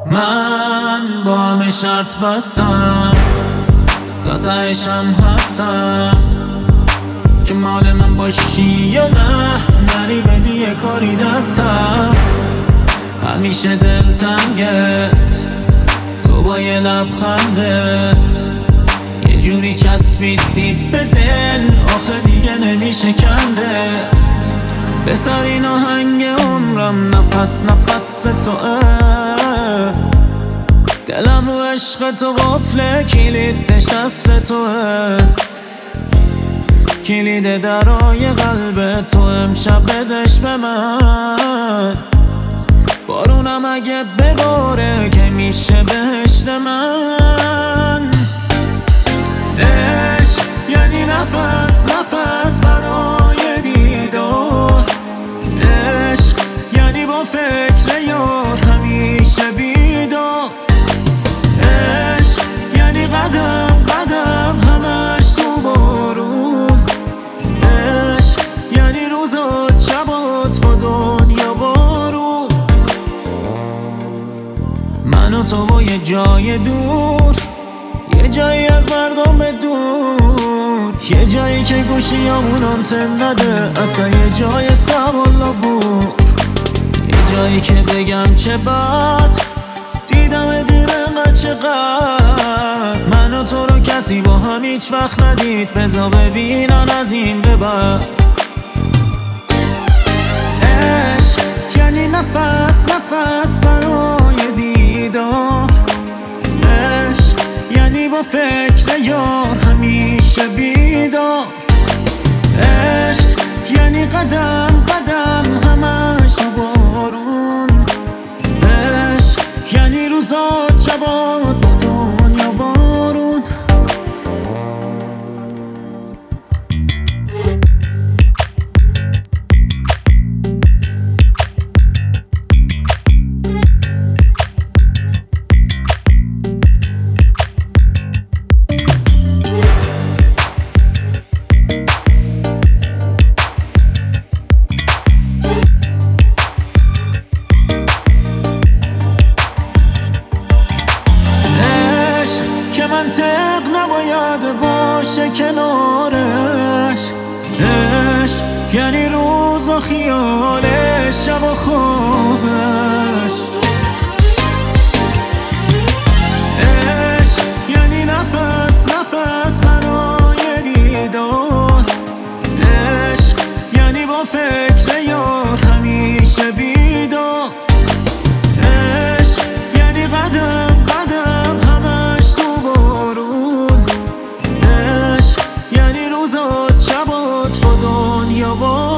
من با همه شرط بستم، تا تهشم هستم که مال من باشی یا نه. نری بدی یه کاری دستم، همیشه دلتنگت تو با یه لبخندت یه جوری چسبیدی به دل، آخه دیگه نمیشه کندت. بهترین آهنگ عمرم نفس نفس توه، دلم رو عشق تو قفله، کلید نشست توه، کلید درای قلب تو امشب بدش به من. بارونم اگه بباره که میشه بهشت من. عشق یعنی نفس نفس برای دیدار، عشق یعنی با فکر یار همیشه بیدار، عشق یعنی قدم قدم همش تو بارون، عشق یعنی روزات شبات با دنیا بارون. من و تو با یه جای دور، یه جایی از مردم به دور، یه جایی که گوشیامون آنتن نده، اصلا یه جای سوالا بود، یه جایی که بگم چه بد دیدم دیر انقدر چقدر. من و تو رو کسی با هم هیچ وقت ندید، بذار ببینن از این به بعد. عشق یعنی نفس نفس برای دیدار، عشق یعنی با فکر یار همیشه بیدار، عشق یعنی قدم قدم همش بارون، عشق یعنی روزات شبات با دنیا بارون. منطق نباید باشه کنارش، عشق یعنی روز و خیالش شب و خوابش، عشق یعنی نفس نفس برای دیدار، عشق یعنی با فکر یار همیشه بیدار، عشق یعنی قدم قدم همش تو بارون، عشق یعنی روزات شبات با دنیا بارون.